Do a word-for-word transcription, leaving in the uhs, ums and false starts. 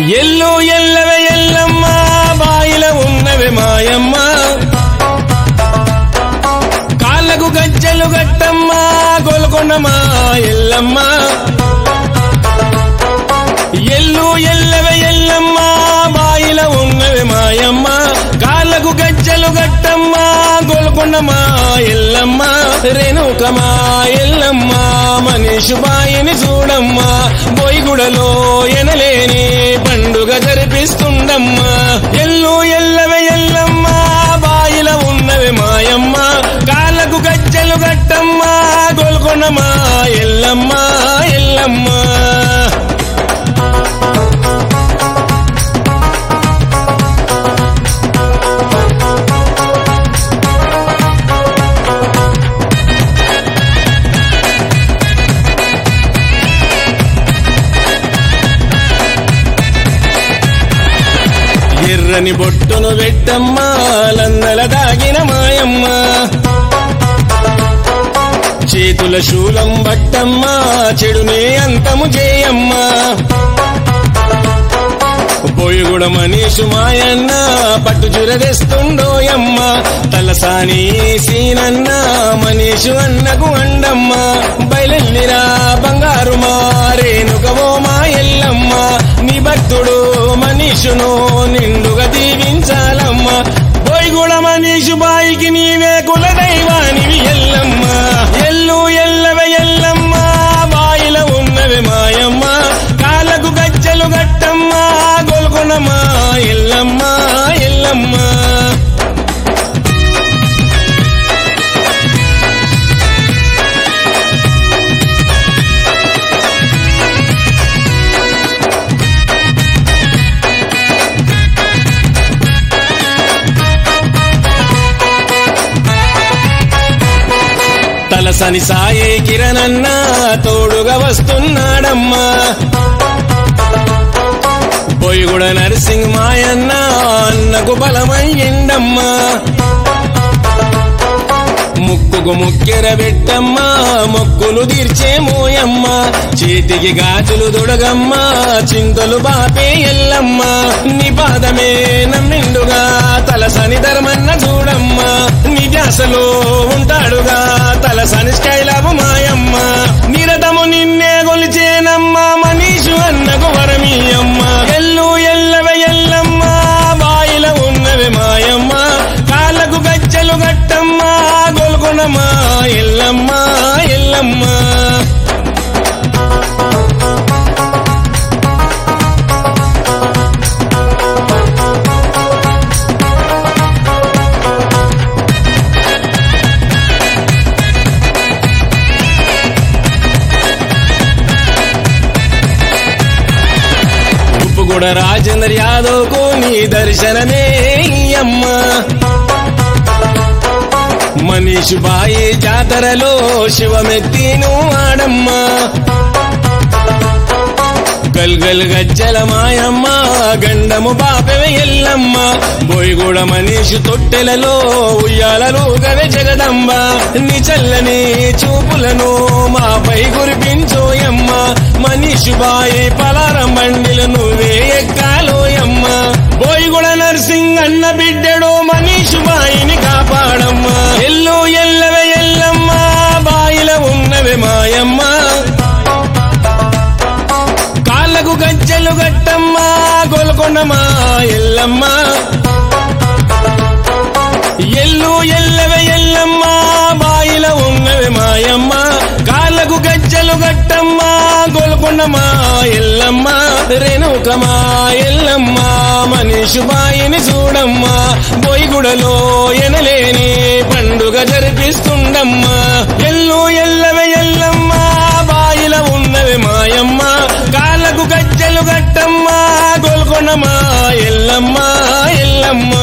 ఎల్లు ఎల్లవే ఎల్లమ్మ బాయిల ఉన్నవే మాయమ్మ కాళ్ళకు గజ్జలు గట్టమ్మ గోల్కొండమా ఎల్లమ్మ ఎల్లు ఎల్లవే ఎల్లమ్మ బాయిల ఉన్నవే మాయమ్మ కాళ్ళకు గజ్జలు గట్టమ్మ గోల్కొండమా ఎల్లమ్మ రేణుకమా ఎల్లమ్మ మనీషు బాయిని చూడమ్మా బోయిగుడలో ఎనలేని పండుగ జరిపిస్తుండమ్మా ఎల్లు ఎల్లవే ఎల్లమ్మ బాయిల ఉన్నవే మాయమ్మ కాళ్ళకు గజ్జలు గట్టమ్మా గోల్కొండమా ఎల్లమ్మ ఎల్లమ్మ ఎర్రని బొట్టును వెట్టమ్మా లందల దాగిన మాయమ్మ చేతుల శూలం బట్టమ్మా చెడునే అంతము చేయమ్మా బోయిగుడ మనీషు మాయన్న పట్టు జురదెస్తుండోయమ్మ తలసాని సీనన్న మనీషు అన్నకు అండమ్మ బయలెల్లిరా బంగారు మారేనుకవో మా ఎల్లమ్మ నీ భక్తుడు మనీషును నిండుగా దీవించాలమ్మ బోయిగుడ మనీషు బాయికి నీవే కుల దైవానివి ఎల్లమ్మ ఎల్లు ఎల్లవే ఎల్లమ్మ బాయిల ఉన్నవే మాయమ్మ కాళ్ళకు గజ్జలు గట్టమ్మ గోల్కొండమా ఎల్లమ్మ ఎల్లమ్మ తలసని సాయే కిరణన్న తోడుగా వస్తున్నాడమ్మా బోయిగుడ నరసింగ్ మాయన్న అన్నకు బలమయ్యిండమ్మా ముక్కుకు ముక్కెర పెట్టమ్మా మొక్కులు తీర్చే మోయమ్మ చేతికి గాజులు దొడగమ్మా చింతలు బాపే ఎల్లమ్మ నీ పాదమే నమ్మిండుగా తలసని ధర్మన్న చూడమ్మా నీ ధ్యాసలో ఉంటాడుగా తలసని స్కైలాబు మాయమ్మ నిరతము నిన్నే గొలిచేనమ్మా మనీషు అన్నకు వరమీయమ్మ ఎల్లు ఎల్లవే ఎల్లమ్మ బాయిల ఉన్నవే మాయమ్మ కాళ్ళకు గజ్జలు గట్టమ్మా గోల్కొండమా ఎల్లమ్మ ఎల్లమ్మ ఉప్పుగూడ రాజేంద్ర యాదవ్ కు నీ దర్శనమే అమ్మ మనీషు బాయి జాతరలో శివమెత్తిను ఆడమ్మా గల్గల్ గజ్జల మాయమ్మ గండము బాపెవే ఎల్లమ్మ బోయిగూడ మనీషు తొట్టెలలో ఉయ్యాలలు గవే జగదంబ నీ చల్లని చూపులను మాపై కురిపించోయమ్మ మనీషు బాయి పలారం బండిలు నువ్వే ఎక్కాలోయమ్మ బోయిగూడ నర్సింగ్ అన్న బిడ్డడు మనీషు బాయిని కాపాడమ్మా ఎల్లు ఎల్లవే ఎల్లమ్మ బాయిల ఉన్నవే మాయమ్మ కాళ్ళకు గజ్జలు గట్టమ్మా గోల్కొండమా ఎల్లమ్మ ఎల్లు ఎల్లవే ఎల్లమ్మ బాయిల ఉన్నవే మాయమ్మ కాళ్ళకు గజ్జలు గట్టమ్మా గోల్కొండమా ఎల్లమ్మ రేణుకమా ఎల్లమ్మ మనీషు బాయిని చూడమ్మా బోయిగుడలో ఎనలేని పండుగ జరిపిస్తుండమ్మా ఎల్లు ఎల్లవే ఎల్లమ్మ బాయిల ఉన్నవే మాయమ్మ కాళ్ళకు గజ్జలు గట్టమ్మా గోల్కొండమా ఎల్లమ్మ ఎల్లమ్మ